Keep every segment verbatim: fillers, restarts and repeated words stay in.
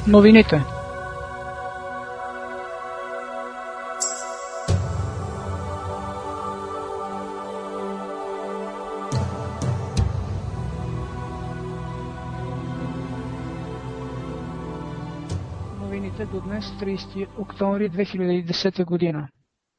Новините. Новините до днес, тридесети октомври две хиляди и десета година.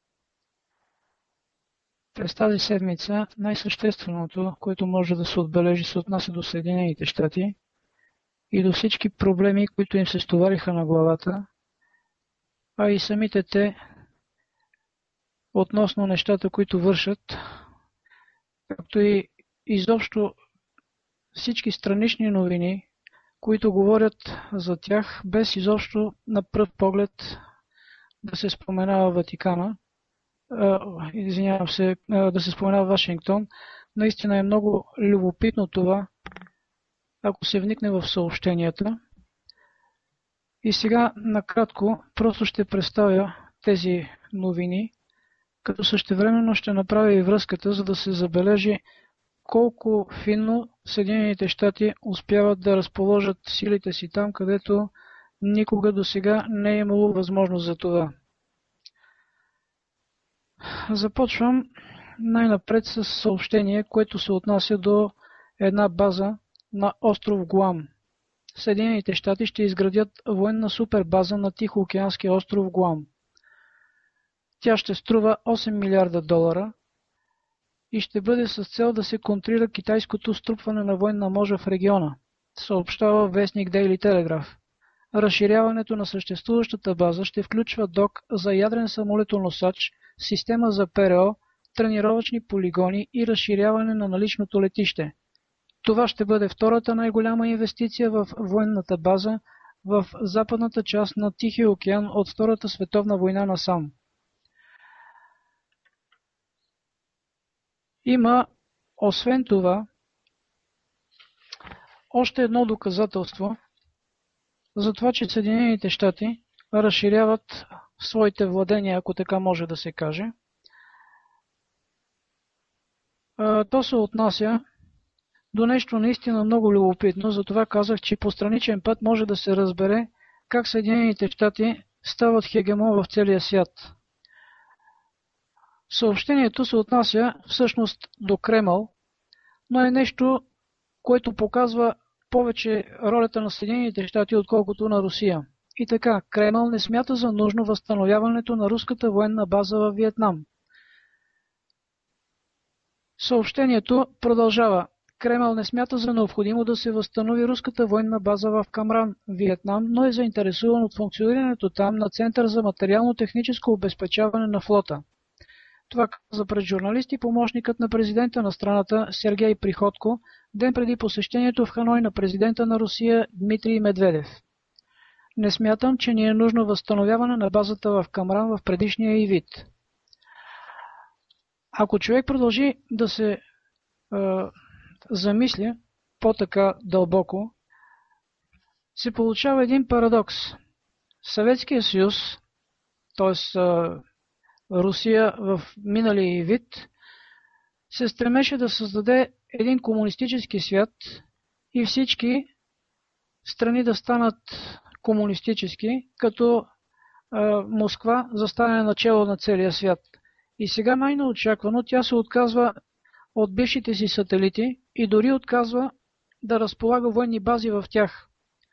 През тази седмица най-същественото, което може да се отбележи, се отнася до Съединените щати и до всички проблеми, които им се стовариха на главата, а и самите те относно нещата, които вършат, както и изобщо всички странични новини, които говорят за тях, без изобщо на пръв поглед да се споменава Ватикана, Uh, извинявам се, uh, да се споменава Вашингтон. Наистина е много любопитно това, ако се вникне в съобщенията. И сега накратко просто ще представя тези новини, като същевременно ще направя и връзката, за да се забележи колко финно Съединените щати успяват да разположат силите си там, където никога досега не е имало възможност за това. Започвам най-напред с съобщение, което се отнася до една база на остров Гуам. Съединените щати ще изградят военна супербаза на Тихоокеанския остров Гуам. Тя ще струва осем милиарда долара и ще бъде с цел да се контрира китайското струпване на военна мощ в региона, съобщава вестник Дейли Телеграф. Разширяването на съществуващата база ще включва док за ядрен самолетоносач, система за ПРО, тренировъчни полигони и разширяване на наличното летище. Това ще бъде втората най-голяма инвестиция в военната база в западната част на Тихия океан от Втората световна война насам. Има, освен това, още едно доказателство за това, че Съединените щати разширяват своите владения, ако така може да се каже. То се отнася до нещо наистина много любопитно, затова казах, че по страничен път може да се разбере как Съединените щати стават хегемон в целия свят. Съобщението се отнася всъщност до Кремъл, но е нещо, което показва повече ролята на Съединените щати, отколкото на Русия. И така, Кремъл не смята за нужно възстановяването на руската военна база във Виетнам. Съобщението продължава. Кремъл не смята за необходимо да се възстанови руската военна база в Камран, Виетнам, но е заинтересуван от функционирането там на Център за материално-техническо обезпечаване на флота. Това каза пред журналисти помощникът на президента на страната Сергей Приходко, ден преди посещението в Ханой на президента на Русия Дмитрий Медведев. Не смятам, че ни е нужно възстановяване на базата в Камран в предишния й вид. Ако човек продължи да се е, замисли по-така дълбоко, се получава един парадокс. Съветския съюз, т.е. Русия в миналия вид, се стремеше да създаде един комунистически свят и всички страни да станат комунистически, като е, Москва застане начело на целия свят. И сега най-неочаквано тя се отказва от бившите си сателити и дори отказва да разполага военни бази в тях.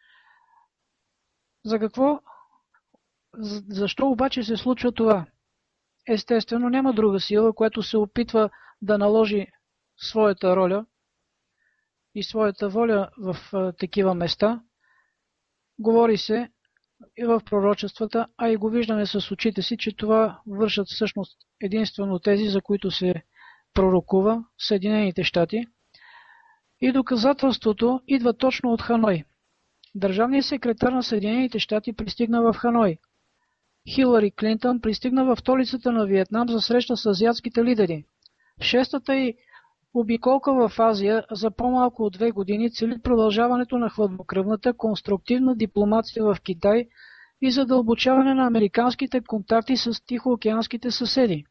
За какво? Защо обаче се случва това? Естествено, няма друга сила, която се опитва да наложи своята роля и своята воля в а, такива места. Говори се и в пророчествата, а и го виждаме с очите си, че това вършат всъщност единствено тези, за които се пророкува Съединените щати. И доказателството идва точно от Ханой. Държавният секретар на Съединените щати пристигна в Ханой. Хилари Клинтън пристигна в столицата на Виетнам за среща с азиатските лидери. Шестата й обиколка в Азия за по-малко от две години цели продължаването на хладнокръвната конструктивна дипломация в Китай и задълбочаване на американските контакти с тихоокеанските съседи.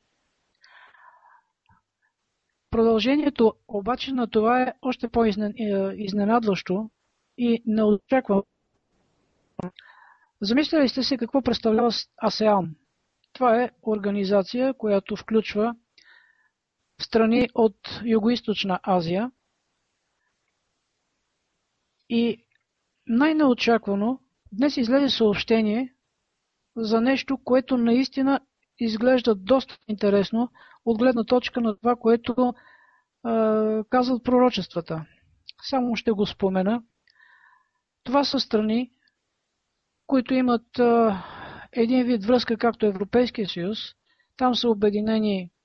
Продължението обаче на това е още по-изненадващо и неочаквано. Замисляли сте се какво представлява АСЕАН? Това е организация, която включва страни от Югоизточна Азия и най-неочаквано днес излезе съобщение за нещо, което наистина изглежда доста интересно от гледна точка на това, което е, казват пророчествата. Само ще го спомена. Това са страни, които имат е, един вид връзка, както Европейския съюз. Там са обединени е,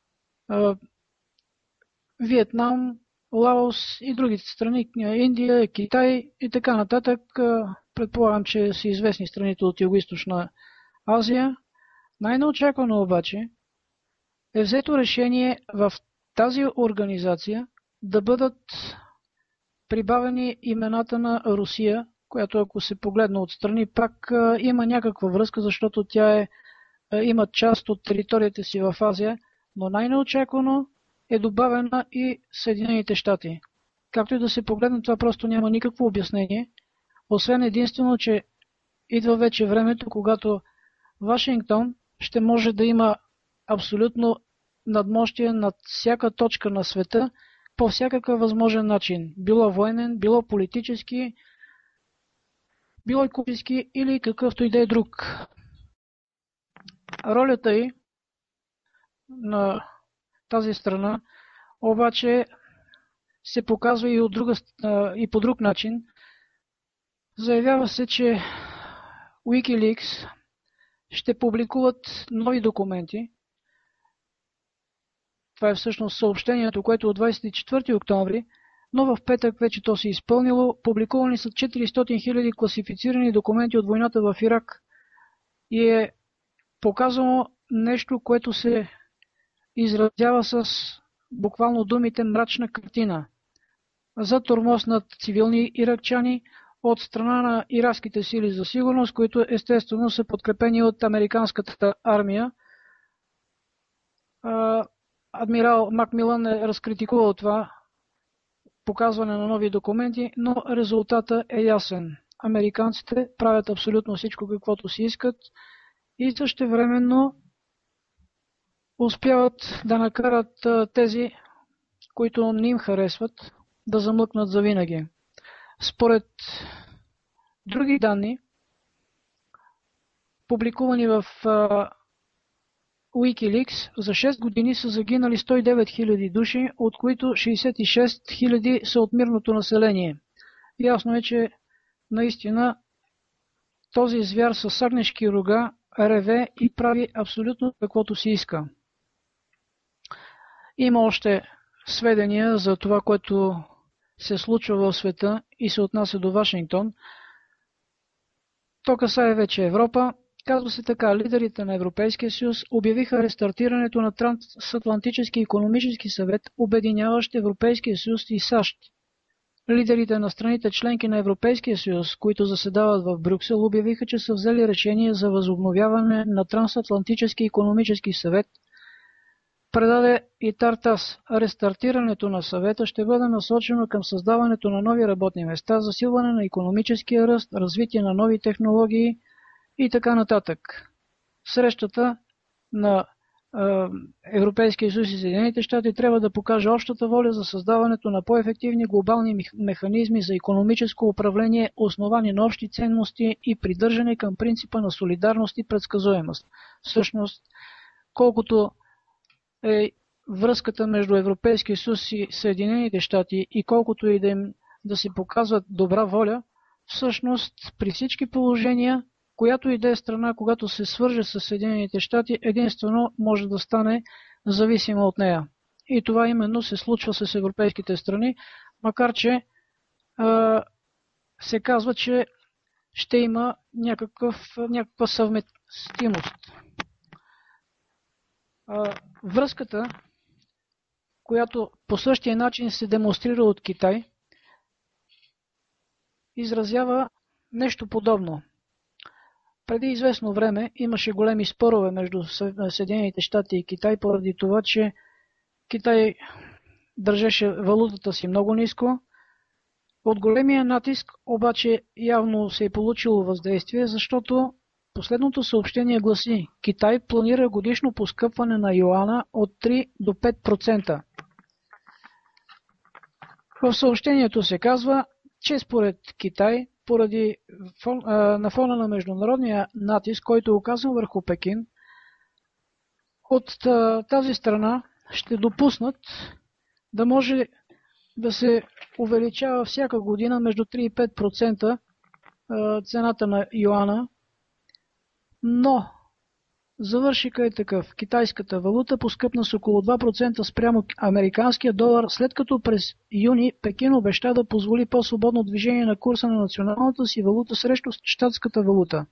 Виетнам, Лаос и другите страни, Индия, Китай и така нататък. Предполагам, че са известни страните от Югоизточна Азия. Най-неочаквано обаче е взето решение в тази организация да бъдат прибавени имената на Русия, която ако се погледне отстрани пак има някаква връзка, защото тя е, има част от територията си в Азия, но най-неочаквано е добавена и Съединените щати. Както и да се погледне, това просто няма никакво обяснение, освен единствено, че идва вече времето, когато Вашингтон ще може да има абсолютно надмощие над всяка точка на света по всякакъв възможен начин. Било военен, било политически, било икономически или какъвто и да е друг. Ролята й на тази страна обаче се показва и, от друга, и по друг начин. Заявява се, че Wikileaks ще публикуват нови документи. Това е всъщност съобщението, което от двадесет и четвърти октомври, но в петък вече то се е изпълнило. Публикувани са четиристотин хиляди класифицирани документи от войната в Ирак и е показано нещо, което се изразява с буквално думите мрачна картина за тормоз над цивилни иракчани от страна на иракските сили за сигурност, които естествено са подкрепени от американската армия. Адмирал Макмилан е разкритикувал това показване на нови документи, но резултата е ясен. Американците правят абсолютно всичко, каквото си искат и същевременно успяват да накарат тези, които не им харесват, да замлъкнат завинаги. Според други данни, публикувани в Wikileaks, за шест години са загинали сто и девет хиляди души, от които шейсет и шест хиляди са от мирното население. Ясно е, че наистина този звяр с агнешки рога реве и прави абсолютно каквото си иска. Има още сведения за това, което се случва в света и се отнася до Вашингтон. То касае вече Европа. Казва се така, лидерите на Европейския съюз обявиха рестартирането на Трансатлантически икономически съвет, обединяващ Европейския съюз и САЩ. Лидерите на страните членки на Европейския съюз, които заседават в Брюксел, обявиха, че са взели решение за възобновяване на Трансатлантически икономически съвет. Предаде и Тартас. Рестартирането на съвета ще бъде насочено към създаването на нови работни места, засилване на икономическия ръст, развитие на нови технологии и така нататък. Срещата на е, Европейския съюз и Съединените щати трябва да покаже общата воля за създаването на по-ефективни глобални механизми за икономическо управление, основани на общи ценности и придържане към принципа на солидарност и предсказуемост. Всъщност, колкото е връзката между Европейския съюз и Съединените щати и колкото и да им да се показват добра воля, всъщност при всички положения, която и да е страна, когато се свърже с Съединените щати, единствено може да стане зависима от нея. И това именно се случва с европейските страни, макар че а, се казва, че ще има някакъв, някаква съвместимост. А, връзката, която по същия начин се демонстрира от Китай, изразява нещо подобно. Преди известно време имаше големи спорове между Съединените щати и Китай, поради това, че Китай държеше валутата си много ниско От големия натиск обаче явно се е получило въздействие, защото последното съобщение гласи: Китай планира годишно поскъпване на юана от три до пет процента. В съобщението се казва, че според Китай, поради на фона на международния натиск, който е оказан върху Пекин, от тази страна ще допуснат да може да се увеличава всяка година между три и пет процента цената на юана, но завършика е такъв. Китайската валута поскъпна с около два процента спрямо американския долар, след като през юни Пекин обеща да позволи по-свободно движение на курса на националната си валута срещу щатската валута.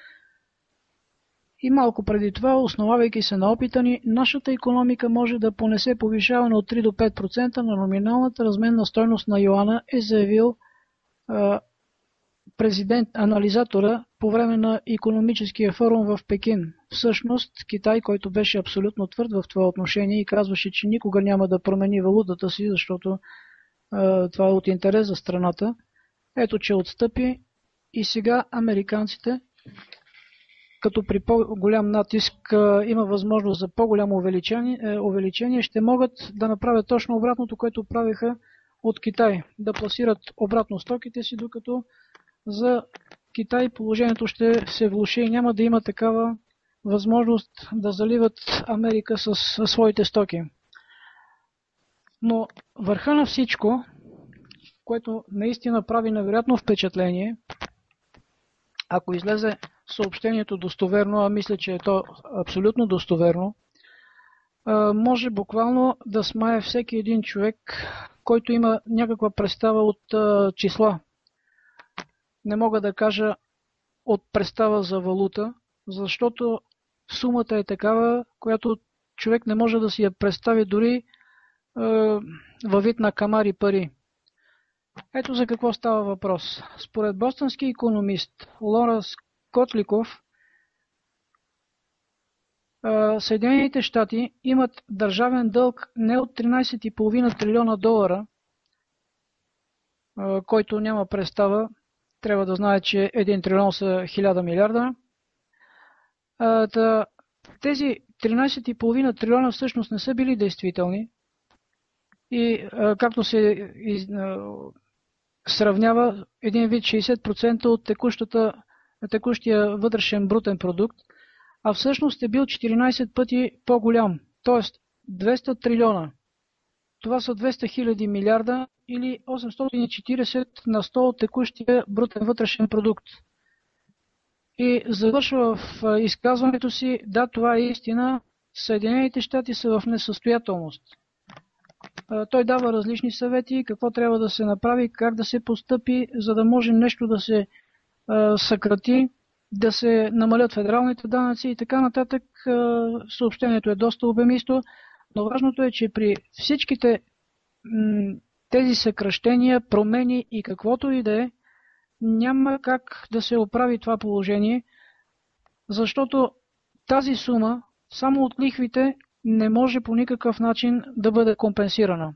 И малко преди това, основавайки се на опита ни, нашата икономика може да понесе повишаване от три до пет процента на номиналната разменна стойност на юана, е заявил а, президент анализатора по време на икономическия форум в Пекин. Всъщност Китай, който беше абсолютно твърд в това отношение и казваше, че никога няма да промени валутата си, защото а, това е от интерес за страната, ето че отстъпи и сега американците, като при по-голям натиск има възможност за по-голямо увеличение, увеличение, ще могат да направят точно обратното, което правиха от Китай. Да пласират обратно стоките си, докато за Китай положението ще се влоши и няма да има такава възможност да заливат Америка с своите стоки. Но върха на всичко, което наистина прави невероятно впечатление, ако излезе съобщението достоверно, а мисля, че е то абсолютно достоверно, може буквално да смае всеки един човек, който има някаква представа от числа. Не мога да кажа от представа за валута, защото сумата е такава, която човек не може да си я представи дори във вид на камари пари. Ето за какво става въпрос. Според бостонски икономист Лоренс Котликов, Съединените щати имат държавен дълг не от тринайсет и половина трилиона долара, който няма представа, трябва да знае, че един трилион са хиляда милиарда. Тези тринайсет и половина трилиона всъщност не са били действителни и както се сравнява един вид шейсет процента от текущата текущия вътрешен брутен продукт, а всъщност е бил четиринайсет пъти по-голям, т.е. двеста трилиона. Това са двеста хиляди милиарда или осемстотин и четирийсет на сто от текущия брутен вътрешен продукт. И завършва в изказването си: да, това е истина, Съединените щати са в несъстоятелност. Той дава различни съвети, какво трябва да се направи, как да се постъпи, за да може нещо да се съкрати, да се намалят федералните данъци и така нататък. Съобщението е доста обемисто, но важното е, че при всичките тези съкращения, промени и каквото и да е, няма как да се оправи това положение, защото тази сума само от лихвите не може по никакъв начин да бъде компенсирана.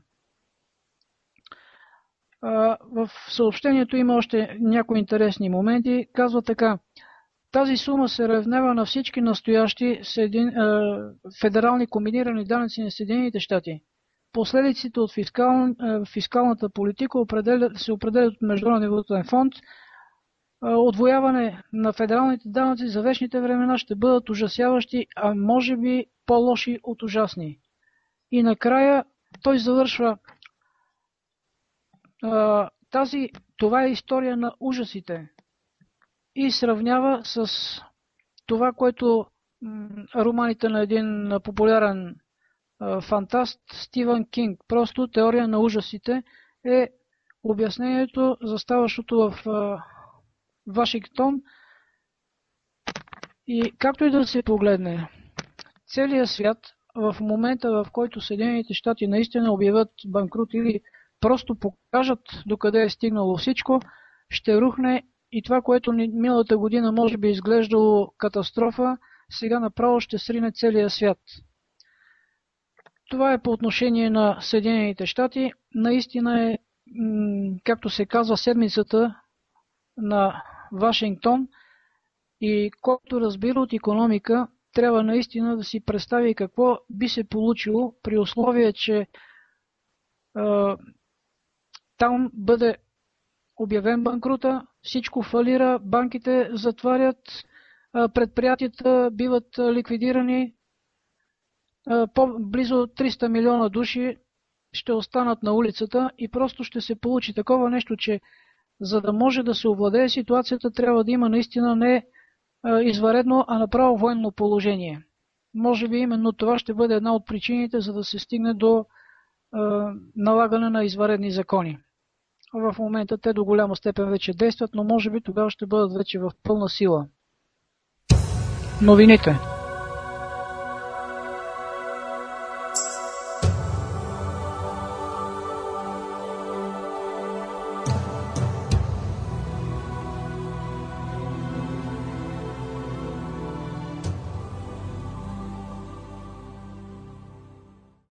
В съобщението има още някои интересни моменти. Казва така: тази сума се равнява на всички настоящи федерални комбинирани данъци на Съединените щати. Последиците от фискал, фискалната политика се определят от Международния валутен фонд. Отвояване на федералните данъци за вечните времена ще бъдат ужасяващи, а може би по-лоши от ужасни. И накрая той завършва: тази, това е история на ужасите, и сравнява с това, което романите на един популярен фантаст Стивън Кинг. Просто теория на ужасите е обяснението за ставащото в Вашингтон. И както и да се погледне, целият свят в момента, в който Съединените щати наистина обявят банкрут или просто покажат докъде е стигнало всичко, ще рухне и това, което миналата година може би изглеждало катастрофа, сега направо ще срине целия свят. Това е по отношение на Съединените щати. Наистина е както се казва, седмицата на Вашингтон, и който разбира от икономика, трябва наистина да си представи какво би се получило при условие, че е, там бъде обявен банкрута, всичко фалира, банките затварят, предприятията биват ликвидирани, близо триста милиона души ще останат на улицата и просто ще се получи такова нещо, че за да може да се овладее ситуацията, трябва да има наистина не извънредно, а направо военно положение. Може би именно това ще бъде една от причините, за да се стигне до е, налагане на извънредни закони. В момента те до голяма степен вече действат, но може би тогава ще бъдат вече в пълна сила. Новините.